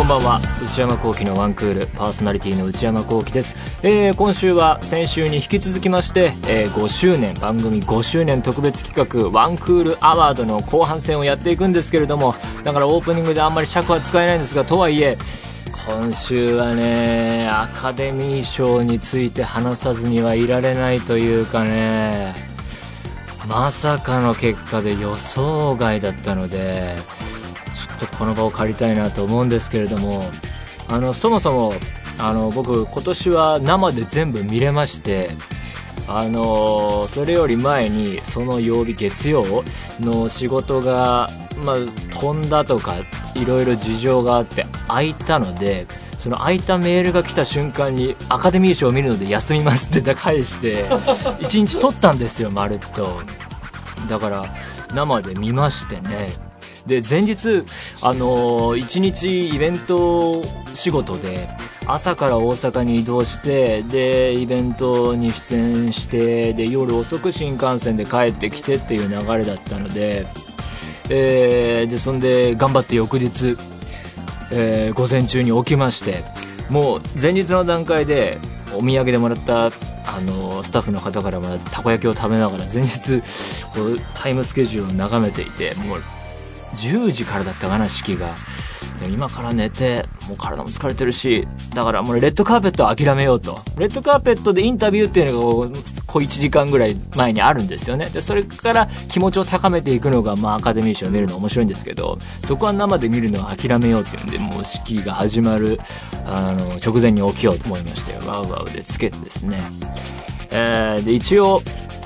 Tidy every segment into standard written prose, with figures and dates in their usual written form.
こんばんは。内山聖輝のワンクールパーソナリティの内山聖輝です。今週は先週に引き続きまして、5周年番組5周年特別企画ワンクールアワードの後半戦をやっていくんですけれども、だからオープニングであんまり尺は使えないんですが、とはいえ今週はね、アカデミー賞について話さずにはいられないというかね、まさかの結果で予想外だったので、ちょっとこの場を借りたいなと思うんですけれども、そもそも僕今年は生で全部見れまして、それより前にその曜日月曜の仕事が、飛んだとかいろいろ事情があって空いたので、その空いたメールが来た瞬間にアカデミー賞を見るので休みますって返して1日撮ったんですよ、まるっと。だから生で見ましてね。で前日1日イベント仕事で朝から大阪に移動して、でイベントに出演して、で夜遅く新幹線で帰ってきてっていう流れだったので、でそんで頑張って翌日、午前中に起きまして、もう前日の段階でお土産でもらったスタッフの方からもらったたこ焼きを食べながら前日こうタイムスケジュールを眺めていて、もう10時からだったかな、式が。で今から寝てもう体も疲れてるし、だからもうレッドカーペットを諦めようと。レッドカーペットでインタビューっていうのが小1時間ぐらい前にあるんですよね。でそれから気持ちを高めていくのが、アカデミー賞を見るの面白いんですけど、そこは生で見るのは諦めようっていうんで、もう式が始まる直前に起きようと思いまして、ワウワウでつけてですね、で一応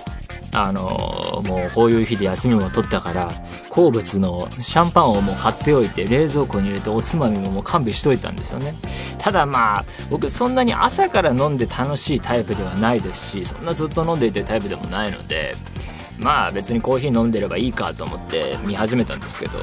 もうこういう日で休みも取ったから好物のシャンパンをもう買っておいて冷蔵庫に入れて、おつまみももう完備しといたんですよね。ただ僕そんなに朝から飲んで楽しいタイプではないですし、そんなずっと飲んでいてタイプでもないので、別にコーヒー飲んでればいいかと思って見始めたんですけど、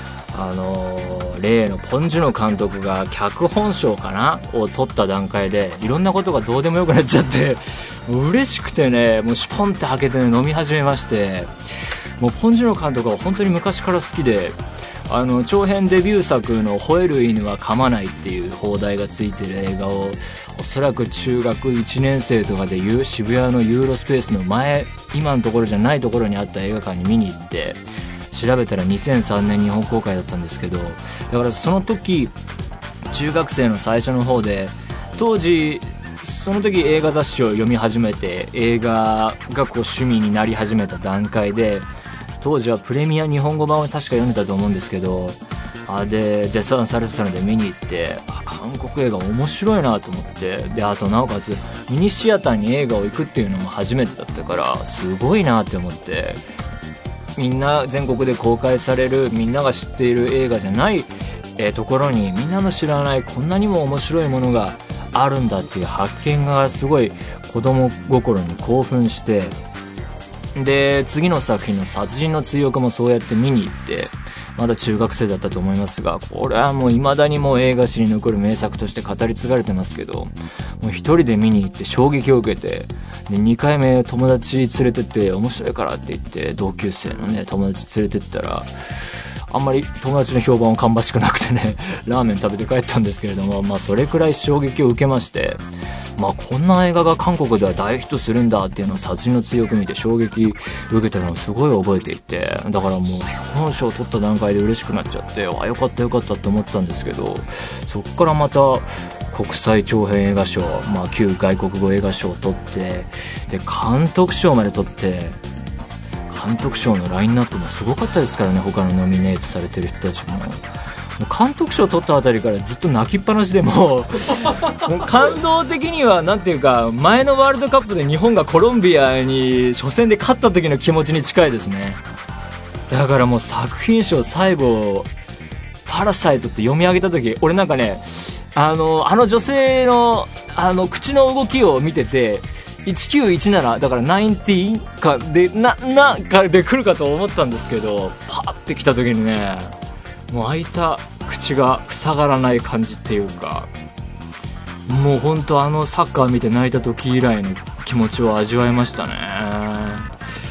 例のポン・ジュノ監督が脚本賞かなを取った段階でいろんなことがどうでもよくなっちゃって、もう嬉しくてね、もうシュポンって開けて、飲み始めまして、もうポン・ジュノ監督は本当に昔から好きで、長編デビュー作の吠える犬は噛まないっていう放題がついてる映画を、おそらく中学1年生とかで渋谷のユーロスペースの前、今のところじゃないところにあった映画館に見に行って、調べたら2003年日本公開だったんですけど、だからその時中学生の最初の方で、その時映画雑誌を読み始めて、映画がこう趣味になり始めた段階で、当時はプレミア日本語版を確か読んでたと思うんですけど、で絶賛されてたので見に行って、韓国映画面白いなと思って、であとなおかつミニシアターに映画を行くっていうのも初めてだったからすごいなって思って、みんな全国で公開されるみんなが知っている映画じゃない、ところにみんなの知らないこんなにも面白いものがあるんだっていう発見がすごい子供心に興奮して、で次の作品の殺人の追憶もそうやって見に行って、まだ中学生だったと思いますが、これはもう未だにもう映画史に残る名作として語り継がれてますけど、もう一人で見に行って衝撃を受けて、で2回目友達連れてって面白いからって言って同級生のね友達連れてったら、あんまり友達の評判は芳しくなくてね、ラーメン食べて帰ったんですけれども、それくらい衝撃を受けまして、こんな映画が韓国では大ヒットするんだっていうのを殺人の追憶見て衝撃受けたのをすごい覚えていて、だからもう本賞を取った段階で嬉しくなっちゃって、よかったよかったって思ったんですけど、そっからまた国際長編映画賞、旧外国語映画賞を取って、で監督賞まで取って、監督賞のラインナップもすごかったですからね、他のノミネートされてる人たちも。監督賞取ったあたりからずっと泣きっぱなしで、もう感動的にはなんていうか、前のワールドカップで日本がコロンビアに初戦で勝った時の気持ちに近いですね。だからもう作品賞最後パラサイトって読み上げた時、俺なんかね、女性の口の動きを見てて、1917だから90かでかで来るかと思ったんですけど、パーって来た時にね、もう開いた口が塞がらない感じっていうか、もう本当サッカー見て泣いた時以来の気持ちを味わいましたね。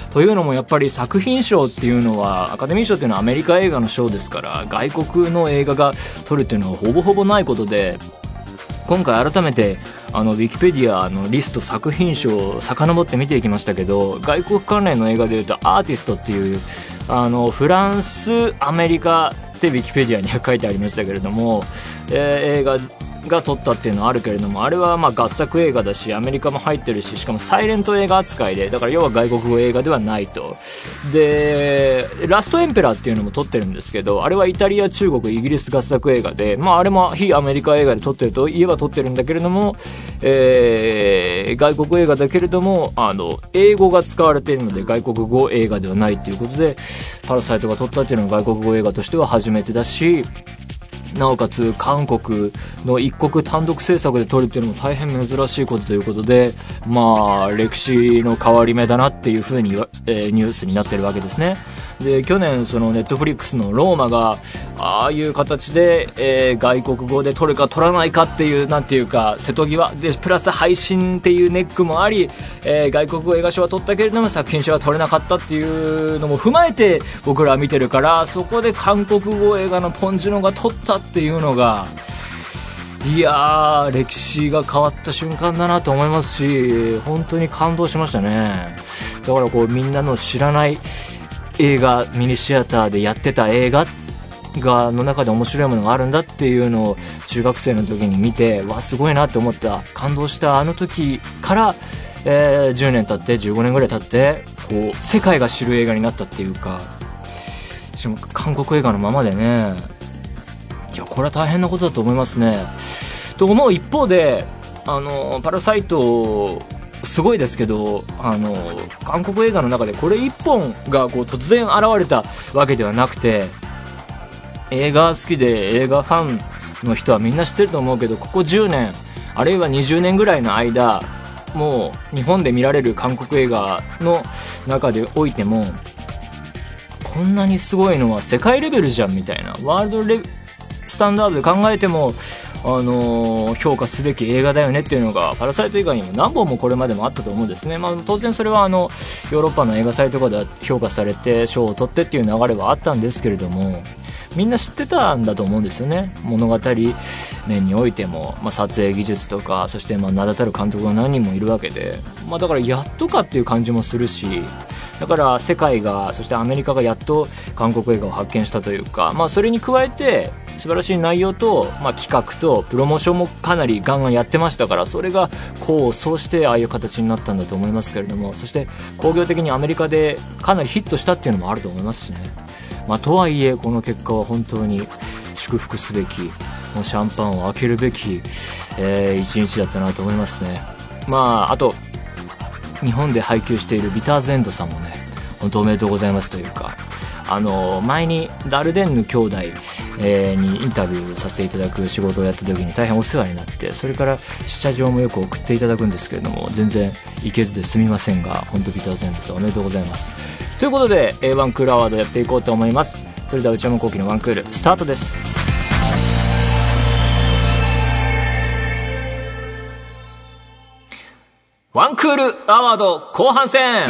というのもやっぱり作品賞っていうのは、アカデミー賞っていうのはアメリカ映画の賞ですから、外国の映画が取るっていうのはほぼほぼないことで、今回改めてウィキペディアのリスト作品賞を遡って見ていきましたけど、外国関連の映画でいうとアーティストっていうフランス、アメリカってウィキペディアには書いてありましたけれども、映画が撮ったっていうのはあるけれども、あれはまあ合作映画だしアメリカも入ってるし、しかもサイレント映画扱いで、だから要は外国語映画ではないと。でラストエンペラーっていうのも撮ってるんですけど、あれはイタリア、中国、イギリス合作映画で、まああれも非アメリカ映画で撮ってるといえば撮ってるんだけれども、外国映画だけれども英語が使われているので外国語映画ではないということで、パラサイトが撮ったっていうのは外国語映画としては初めてだし、なおかつ韓国の一国単独制作で撮るっていうのも大変珍しいことということで、まあ歴史の変わり目だなっていう風にニュースになってるわけですね。で去年そのネットフリックスのローマがああいう形で、外国語で撮るか撮らないかっていうなんていうか瀬戸際で、プラス配信っていうネックもあり、外国語映画賞は撮ったけれども作品賞は撮れなかったっていうのも踏まえて僕らは見てるから、そこで韓国語映画のポン・ジュノが撮ったっていうのが、いやー歴史が変わった瞬間だなと思いますし、本当に感動しましたね。だからこうみんなの知らない映画、ミニシアターでやってた映画がの中で面白いものがあるんだっていうのを中学生の時に見て、わすごいなって思った、感動したあの時から、10年経って15年ぐらい経ってこう世界が知る映画になったっていうか、しかも韓国映画のままでね、いやこれは大変なことだと思いますね。と思う一方でパラサイトすごいですけど、韓国映画の中でこれ一本がこう突然現れたわけではなくて、映画好きで映画ファンの人はみんな知ってると思うけど、ここ10年あるいは20年ぐらいの間、もう日本で見られる韓国映画の中でおいても、こんなにすごいのは世界レベルじゃんみたいな、ワールドスタンダードで考えても評価すべき映画だよねっていうのがパラサイト以外にも何本もこれまでもあったと思うんですね。まあ、当然それはヨーロッパの映画祭とかで評価されて賞を取ってっていう流れはあったんですけれども、みんな知ってたんだと思うんですよね。物語面においても、撮影技術とか、そして名だたる監督が何人もいるわけで、だからやっとかっていう感じもするし、だから世界が、そしてアメリカがやっと韓国映画を発見したというか、それに加えて素晴らしい内容と、企画とプロモーションもかなりガンガンやってましたから、それが功を奏してああいう形になったんだと思いますけれども、そして興行的にアメリカでかなりヒットしたっていうのもあると思いますしね。とはいえこの結果は本当に祝福すべき、もうシャンパンを開けるべき、一日だったなと思いますね。あと日本で配給しているビターズエンドさんもね、本当おめでとうございますというか、前にダルデンヌ兄弟、にインタビューさせていただく仕事をやった時に大変お世話になって、それから試写場もよく送っていただくんですけれども、全然行けずですみませんが、本当ビターズエンドさんおめでとうございます。ということで、ワンクールアワードやっていこうと思います。それでは内山聖輝のワンクールスタートです。ワンクールアワード後半戦、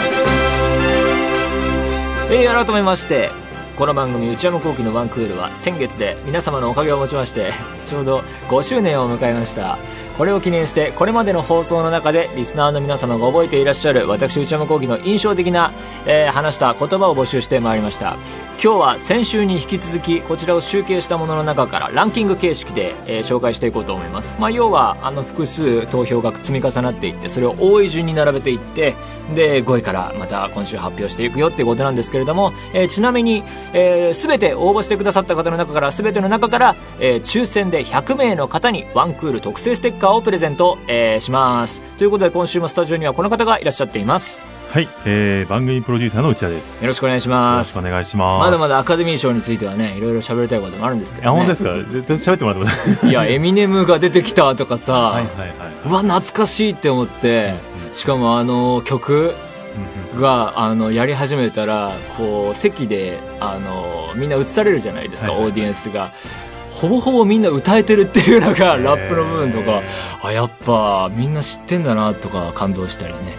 改めましてこの番組内山聖輝のワンクールは先月で皆様のおかげをもちましてちょうど5周年を迎えました。これを記念してこれまでの放送の中でリスナーの皆様が覚えていらっしゃる私内山聖輝の印象的な、話した言葉を募集してまいりました。今日は先週に引き続きこちらを集計したものの中からランキング形式で、紹介していこうと思います。要は複数投票が積み重なっていって、それを多い順に並べていって、で5位からまた今週発表していくよっていうことなんですけれども、ちなみに、全て応募してくださった方の中から、全ての中から、抽選で100名の方にワンクール特製ステッカーをプレゼント、します。ということで今週もスタジオにはこの方がいらっしゃっています。 はい、番組プロデューサーの内田です。 よろしくお願いします。 よろしくお願いします。 まだまだアカデミー賞についてはね、いろいろ喋りたいこともあるんですけどね。 本当ですか？絶対喋ってもらってください。 いや、エミネムが出てきたとかさ、うわ懐かしいって思って、しかも曲がやり始めたらこう席でみんな映されるじゃないですか、オーディエンスが。ほぼほぼみんな歌えてるっていうのがラップの部分とか、やっぱみんな知ってんだなとか感動したりね。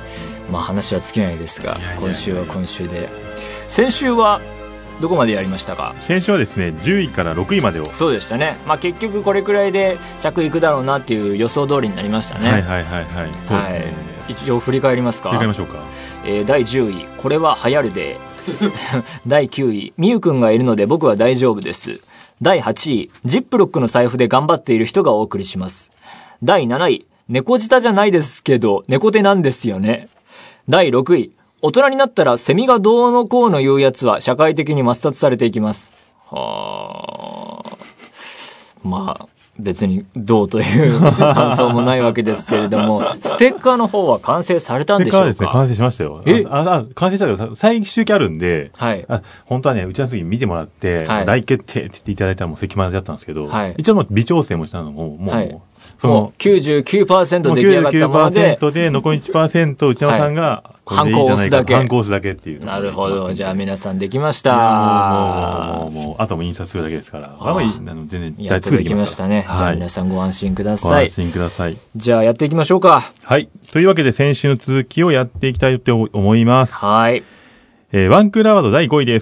まあ話は尽きないですが、 いやいやいや今週は今週で。先週はどこまでやりましたか？ 先週はですね、10位から6位までを。 そうでしたね。まあ結局これくらいで尺いくだろうなっていう予想通りになりましたね。 はいはいはいはい。そうですね。 一応振り返りますか？ 振り返りましょうか。 第10位、これは流行るで。第9位、みゆくんがいるので僕は大丈夫です。第8位、ジップロックの財布で頑張っている人がお送りします。第7位、猫舌じゃないですけど猫手なんですよね。第6位、大人になったらセミがどうのこうの言うやつは社会的に抹殺されていきます。はあ。まあ、別にどうという感想もないわけですけれども、ステッカーの方は完成されたんでしょうか？ ステッカーはですね、完成しましたよ。完成したけど、最終期あるんで、はい。本当はね、打ち合わせに見てもらって、はい、大決定って言っていただいたらもう席までだったんですけど、はい、一応微調整もしたのも、もう、はい、 その 99% 出来上がったもので、 99% で残り 1% 内山さんが、 ハンコを押すだけ。 ハンコを押すだけっていう。 なるほど。じゃあ皆さんできました。 もう、あとも印刷するだけですから。全然やっとできましたね。じゃあ皆さんご安心ください。 ご安心ください。 じゃあやっていきましょうか。 はい。というわけで先週の続きをやっていきたいと思います。 はい。 ワンクールアワード第5位です。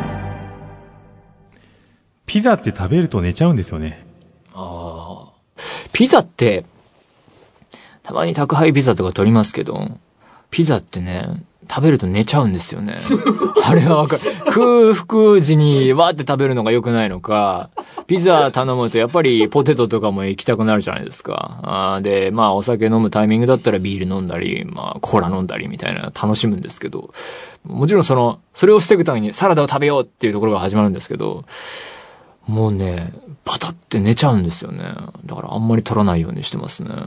ピザって食べると寝ちゃうんですよね。 ピザって、たまに宅配ピザとか取りますけど、ピザってね、食べると寝ちゃうんですよね。あれはわかる。空腹時にわーって食べるのが良くないのか、ピザ頼むとやっぱりポテトとかも行きたくなるじゃないですか。で、まあお酒飲むタイミングだったらビール飲んだり、まあコーラ飲んだりみたいな楽しむんですけど、もちろんそれを防ぐためにサラダを食べようっていうところが始まるんですけど、もうね、パタって寝ちゃうんですよね。だからあんまり取らないようにしてますね。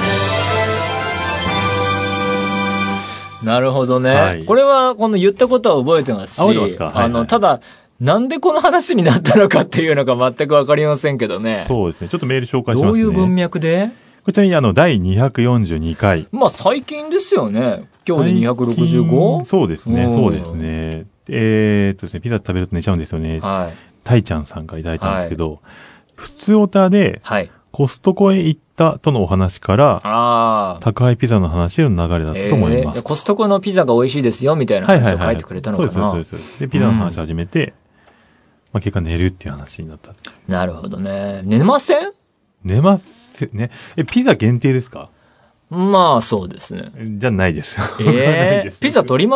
なるほどね。はい、これは、この言ったことは覚えてますし、 覚えてますか？はいはい、 ただ、なんでこの話になったのかっていうのが全くわかりませんけどね。 そうですね。ちょっとメール紹介しますね。 どういう文脈で？ こちらに第242回。 まあ最近ですよね。今日で 265？ そうですね。そうですね。ですね、ピザ食べると寝ちゃうんですよね。はい。タイちゃんさんからいただいたんですけど、はい、普通オタで、はい。コストコへ行ったとのお話から、宅配ピザの話の流れだったと思います。 コストコのピザが美味しいですよみたいな話を書いてくれたのかな。 そうです。で、ピザの話を始めて、まあ結果寝るっていう話になった。 なるほどね。寝ません？ 寝ませんね。ピザ限定ですか？ まあそうですね。 じゃないです。 ピザ取ります？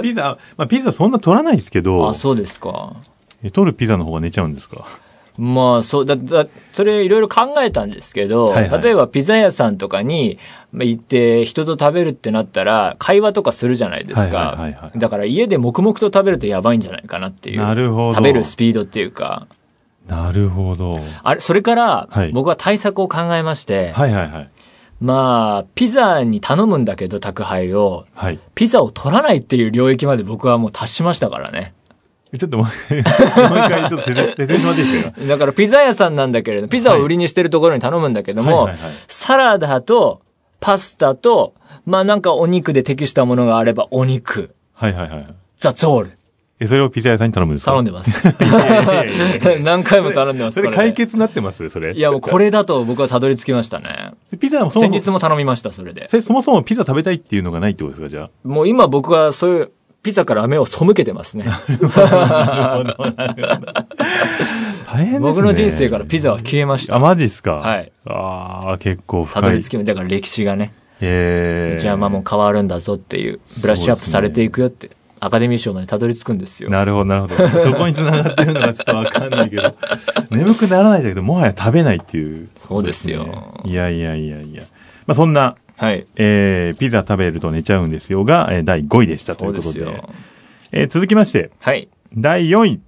ピザそんな取らないですけど。 あ、そうですか。 取るピザの方が寝ちゃうんですか？ まあ、それいろいろ考えたんですけど、はいはい、例えばピザ屋さんとかに行って人と食べるってなったら会話とかするじゃないですか。だから家で黙々と食べるとやばいんじゃないかなっていう。 なるほど。 食べるスピードっていうか。 なるほど。 それから、僕は対策を考えまして、 はいはいはい。 まあ、ピザに頼むんだけど宅配を、はい、ピザを取らないっていう領域まで僕はもう達しましたからね。 ちょっともう一回ちょっと説明してもらっていいですか？ だからピザ屋さんなんだけれど、ピザを売りにしてるところに頼むんだけども、サラダとパスタと、まあなんかお肉で適したものがあればお肉。 はいはいはい。 That's all。 それをピザ屋さんに頼むんですか？ 頼んでます。何回も頼んでます。 それ解決になってますそれ。 いやもうこれだと僕はたどり着きましたね。 ピザも先日も頼みました、それで。 そもそもピザ食べたいっていうのがないってことですか、じゃあ。 もう今僕はそういう、ピザから目を背けてますね。 大変ですね。 僕の人生からピザは消えました。 あ、マジっすか？ はい。 結構深い。 たどり着きました。だから歴史がね。内山も変わるんだぞっていう、ブラッシュアップされていくよって、アカデミー賞までたどり着くんですよ。 なるほど。そこに繋がってるのがちょっとわかんないけど、眠くならないんだけど、もはや食べないっていう、 そうですよ。 いや。まあそんな、 はい。 ピザ食べると寝ちゃうんですよが、第5位でしたということで。続きまして。 はい。 第4位。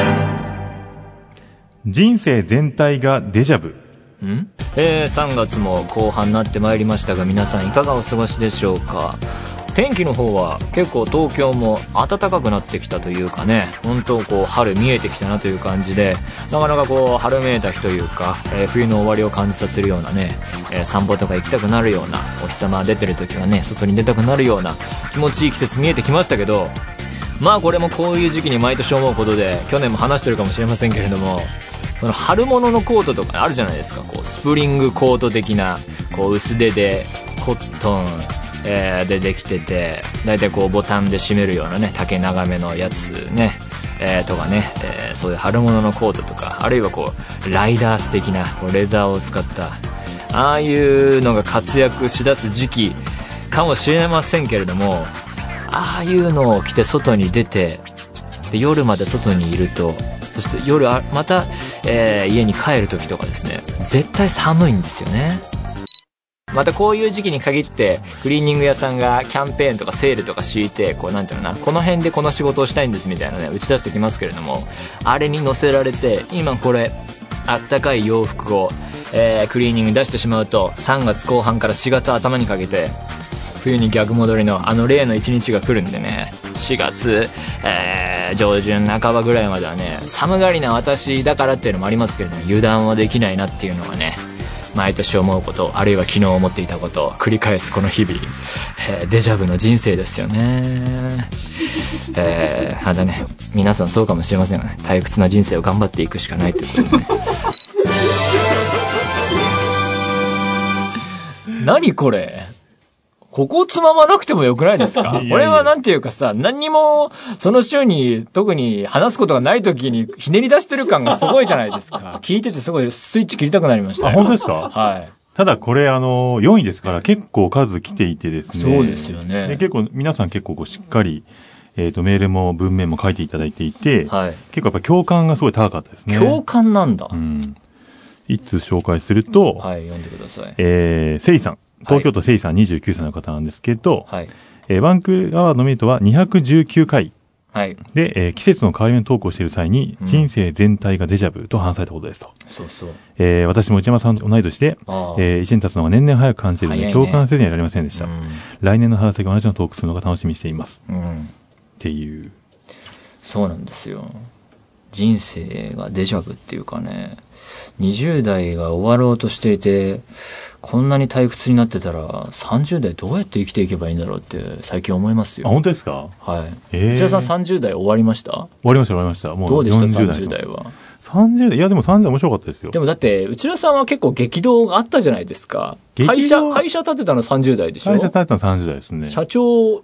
人生全体がデジャブ。 3月も後半になってまいりましたが、皆さんいかがお過ごしでしょうか？天気の方は結構東京も暖かくなってきたというかね、本当こう春見えてきたなという感じで、なかなかこう春めいた日というか、冬の終わりを感じさせるようなね、散歩とか行きたくなるような、お日様出てる時はね外に出たくなるような気持ちいい季節見えてきましたけど、まあこれもこういう時期に毎年思うことで、去年も話してるかもしれませんけれども、その春物のコートとかあるじゃないですか。こうスプリングコート的な、こう薄手でコットン、 でできてて、だいたいこうボタンで閉めるようなね、丈長めのやつね、とかね、そういう春物のコートとか、あるいはこうライダース的なこうレザーを使ったああいうのが活躍しだす時期かもしれませんけれども、ああいうのを着て外に出て、で夜まで外にいると、そして夜また、家に帰る時とかですね、絶対寒いんですよね。またこういう時期に限ってクリーニング屋さんがキャンペーンとかセールとか敷いて、こうなんていうのかな、この辺でこの仕事をしたいんですみたいなね、打ち出してきますけれども、あれに乗せられて今これあったかい洋服を、クリーニングに出してしまうと、3月後半から4月頭にかけて冬に逆戻りの例の1日が来るんでね、4月、上旬半ばぐらいまではね、寒がりな私だからっていうのもありますけれども、油断はできないなっていうのはね、毎年思うこと、あるいは昨日思っていたことを繰り返すこの日々、デジャブの人生ですよね。あだね、皆さんそうかもしれませんがね、退屈な人生を頑張っていくしかないということでね。何これ、ここつままなくてもよくないですか？これはなんていうかさ、何にもその週に特に話すことがない時にひねり出してる感がすごいじゃないですか。聞いててすごいスイッチ切りたくなりましたよ。 あ、本当ですか？ はい。 ただこれ4位ですから結構数来ていてですね。 そうですよね。 で結構皆さん結構こうしっかりメールも文面も書いていただいていて、はい、結構やっぱ共感がすごい高かったですね。 共感なんだ。 うん。いつ紹介すると、 はい、読んでください。 セイさん。東京都セイさん29歳の方なんですけど、はい、ワンクールアワードノミネートは219回。はい。で、季節の変わり目のトークをしている際に、人生全体がデジャブと話されたことですと。 そうそう。 私も内山さんと同い年で、1年経つのが年々早く感じているので、共感せずにはいられませんでした。来年の春先同じようなトークするのが楽しみにしています。っていう。 そうなんですよ。人生がデジャブっていうかね、20代が終わろうとしていて、こんなに退屈になってたら30代どうやって生きていけばいいんだろうって最近思いますよ。 あ、本当ですか？ はい。内田さん30代終わりました？ 終わりました。もうどうでした30代は。 30代、いやでも30代面白かったですよ。 でもだって内田さんは結構激動があったじゃないですか。会社建てたの30代でしょ？ 会社建てたの30代ですね。 社長が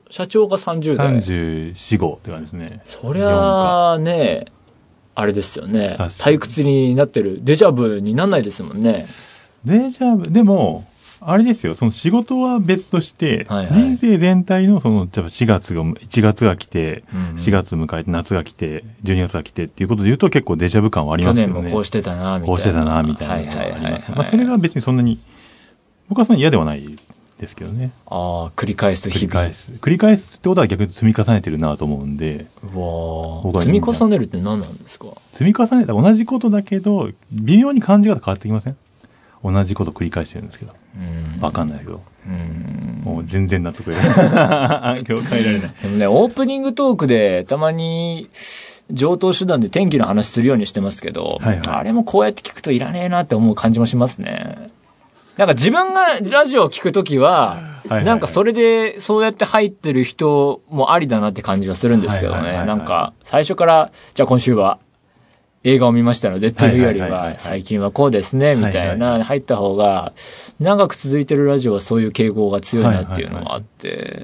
30代。 34、5って感じですね。 そりゃあね、あれですよね。退屈になってる。デジャブになんないですもんね。 デジャブ、でも、あれですよ、その仕事は別として、はいはい、人生全体の1月が来て、4月迎えて、夏が来て、12月が来てっていうことで言うと結構デジャブ感はありますよね。 去年もこうしてたな、みたいな。 こうしてたな、みたいなのがあります。まあそれが別にそんなに、僕はそんなに嫌ではないですけどね。 ああ、繰り返す日々。 繰り返すってことは逆に積み重ねてるなと思うんで。 積み重ねるって何なんですか？ 積み重ねた同じことだけど、微妙に感じ方変わってきません？同じこと繰り返してるんですけど。わかんないけど。もう全然納得いらない。今日変えられない。 でもね、オープニングトークでたまに上等手段で天気の話するようにしてますけど、はいはい、あれもこうやって聞くといらねえなって思う感じもしますね。なんか自分がラジオを聞くときは、なんかそれでそうやって入ってる人もありだなって感じがするんですけどね。なんか最初から、じゃあ今週は映画を見ましたのでっていうよりは、最近はこうですね、みたいな入った方が、長く続いてるラジオはそういう傾向が強いなっていうのがあって、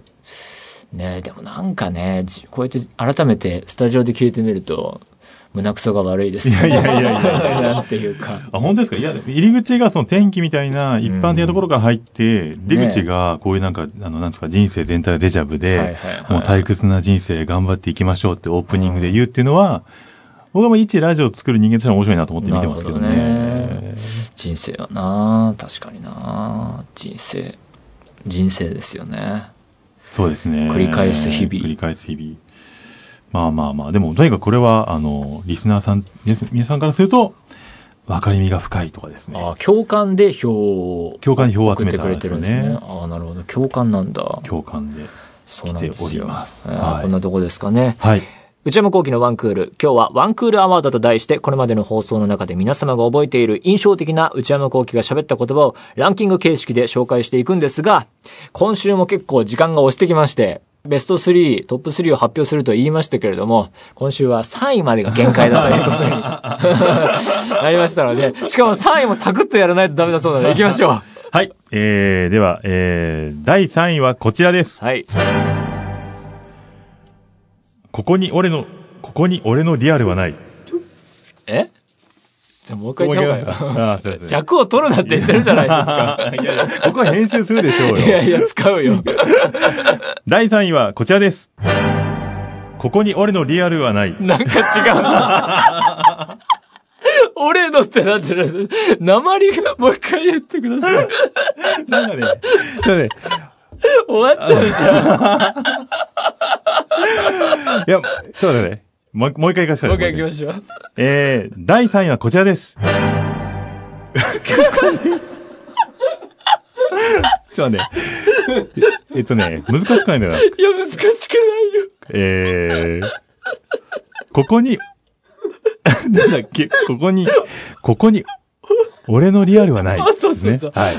ね、でもなんかね、こうやって改めてスタジオで聞いてみると、胸くそが悪いです。 いやなんていうか。 あ、本当ですか？いや、入り口がその天気みたいな一般的なところから入って、出口がこういうなんか、なんですか、人生全体がデジャブで、もう退屈な人生頑張っていきましょうってオープニングで言うっていうのは、僕はもう一ラジオを作る人間としては面白いなと思って見てますけどね。 人生はな、確かにな、人生ですよね。 そうですね。 繰り返す日 々。まあ、でも、とにかくこれは、リスナーさん、皆さんからすると、分かりみが深いとかですね。 あ、共感で票を集めたんですよね。送ってくれてるんですね。ああ、なるほど。共感なんだ。 共感で来ております。 こんなとこですかね。 はい。 内山聖輝のワンクール。今日はワンクールアワードと題して、これまでの放送の中で皆様が覚えている印象的な内山聖輝が喋った言葉をランキング形式で紹介していくんですが、今週も結構時間が押してきまして、ベスト3、トップ3を発表すると言いましたけれども、今週は3位までが限界だということになりましたので、しかも3位もサクッとやらないとダメだそうなので行きましょう。 はい。では、第3位はこちらです。 はい。 ここに俺のリアルはない。 じゃあもう一回言った方がいいよ。尺を取るなって言ってるじゃないですか。 いやここは編集するでしょうよ。 いや、使うよ。 第3位はこちらです。ここに俺のリアルはない。 なんか違うな。俺のってなってる。鉛がもう一回言ってください。 なんかね、 終わっちゃうじゃん。いや、そうだね。もう一回行かせてください。 もう一回行きましょう。 第3位はこちらです。ちょっとね。難しくないんだよな。 いや、難しくないよ。 ここに、なんだっけ、ここに、俺のリアルはない、ね。 そうそうそう。はい。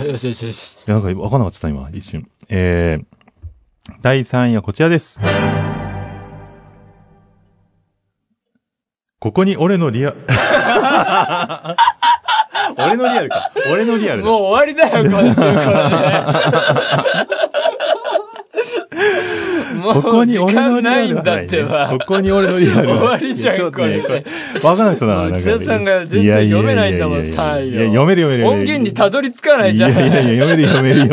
よしよしよし。 なんかわかんなかった今、一瞬。第3位はこちらです。ここに俺のリアル、俺のリアルか。俺のリアルだ。 もう終わりだよ、この週からね。もう時間ないんだってば。 ここに俺のリアル。 終わりじゃん、これ。 わかんない人だな。 内田さんが全然読めないんだもん、さいや、読める。 音源にたどり着かないじゃん。 いや、読めるよ。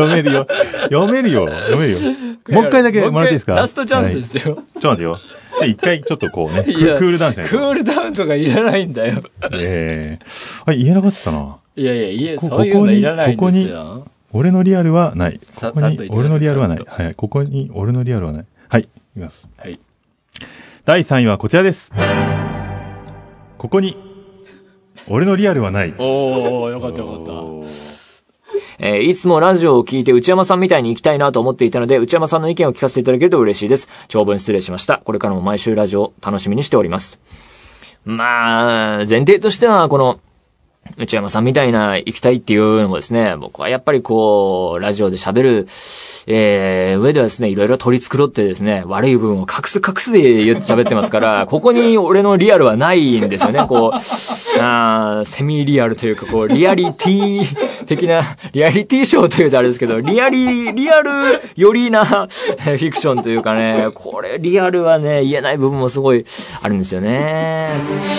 もう一回だけもらっていいですか？ ラストチャンスですよ。 ちょっと待ってよ。一回ちょっとこうね、クールダウンしないと。 クールダウンとかいらないんだよ。 言えなかったな。 いや、そういうのいらないんですよ。 俺のリアルはない。 さっと言ってください。 俺のリアルはない。はい。ここに俺のリアルはない。はい。いきます。 はい。 第3位はこちらです。ここに俺のリアルはない。 おー、よかった。いつもラジオを聞いて内山さんみたいに行きたいなと思っていたので、内山さんの意見を聞かせていただけると嬉しいです。長文失礼しました。これからも毎週ラジオを楽しみにしております。まあ、前提としては、この、内山さんみたいな行きたいっていうのもですね、僕はやっぱりこう、ラジオで喋る、上ではですね、いろいろ取り繕ってですね、悪い部分を隠すで言って喋ってますから、ここに俺のリアルはないんですよね、こう、セミリアルというか、こう、リアリティ的な、リアリティショーというとあれですけど、リアルよりな、フィクションというかね、これ、リアルはね、言えない部分もすごいあるんですよね。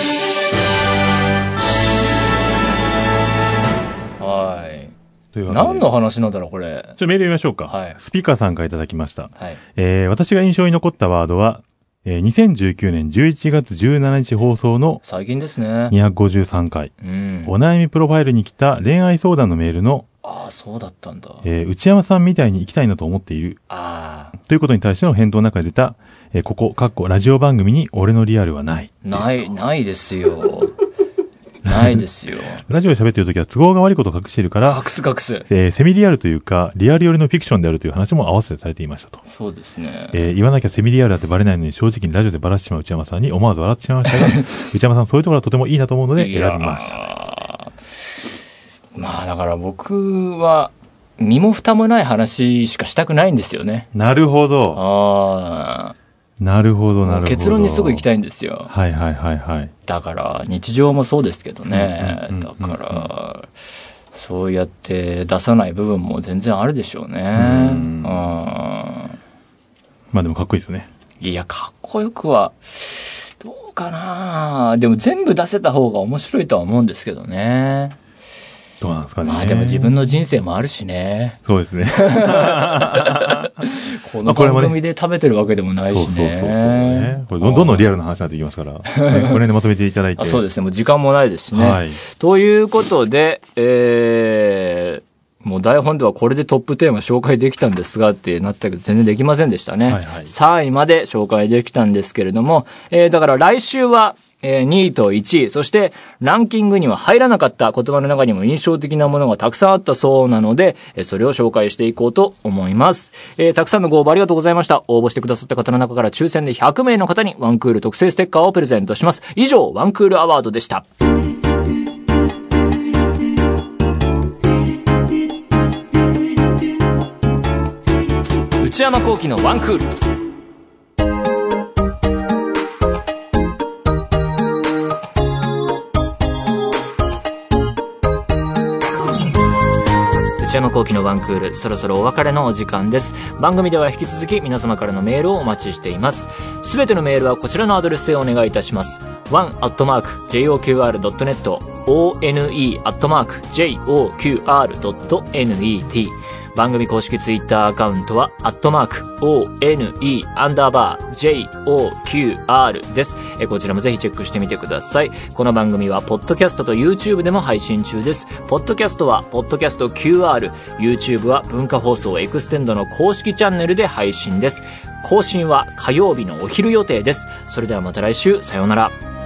はい。何の話なんだろう、これ。 メール読みましょうか。 はい。 スピカさんからいただきました。 はい。 私が印象に残ったワードは、2019年11月17日放送の最近ですね。 253回。お悩みプロファイルに来た恋愛相談のメールの、 そうだったんだ。 内山さんみたいに行きたいなと思っている。ということに対しての返答の中で出た、ラジオ番組に俺のリアルはない。 ないですよ。ないですよ。 ラジオで喋ってるときは都合が悪いことを隠しているから、 隠す。 セミリアルというか、リアル寄りのフィクションであるという話も合わせてされていましたと。 そうですね。 言わなきゃセミリアルだってバレないのに正直にラジオでバラしてしまう内山さんに思わず笑ってしまいましたが、内山さんそういうところはとてもいいなと思うので選びました。 まあだから僕は、身も蓋もない話しかしたくないんですよね。 なるほど。なるほど。 結論にすぐ行きたいんですよ。 はい。 だから、日常もそうですけどね。だから、そうやって出さない部分も全然あるでしょうね。 まあでもかっこいいですね。 いや、かっこよくは、どうかな。でも全部出せた方が面白いとは思うんですけどね。 どうなんですかね。 まあでも自分の人生もあるしね。 そうですね。 この番組で食べてるわけでもないしね。 これどんどんリアルな話になっていきますから、これでまとめていただいて。 そうですね。もう時間もないですしね。はい。ということで、もう台本ではこれでトップテーマ紹介できたんですがってなってたけど全然できませんでしたね。3位まで紹介できたんですけれども、だから来週は、2位と1位、そしてランキングには入らなかった言葉の中にも印象的なものがたくさんあったそうなので、それを紹介していこうと思います。たくさんのご応募ありがとうございました。応募してくださった方の中から抽選で100名の方にワンクール特製ステッカーをプレゼントします。以上、ワンクールアワードでした。内山聖輝のワンクール。内内山聖輝のワンクール、そろそろお別れのお時間です。番組では引き続き皆様からのメールをお待ちしています。すべてのメールはこちらのアドレスへお願いいたします。one@joqr.net one@joqr.net。番組公式ツイッターアカウントは@one_joqr です。こちらもぜひチェックしてみてください。この番組はポッドキャストと YouTube でも配信中です。ポッドキャストはポッドキャスト QR、 YouTube は文化放送エクステンドの公式チャンネルで配信です。更新は火曜日のお昼予定です。それではまた来週、さようなら。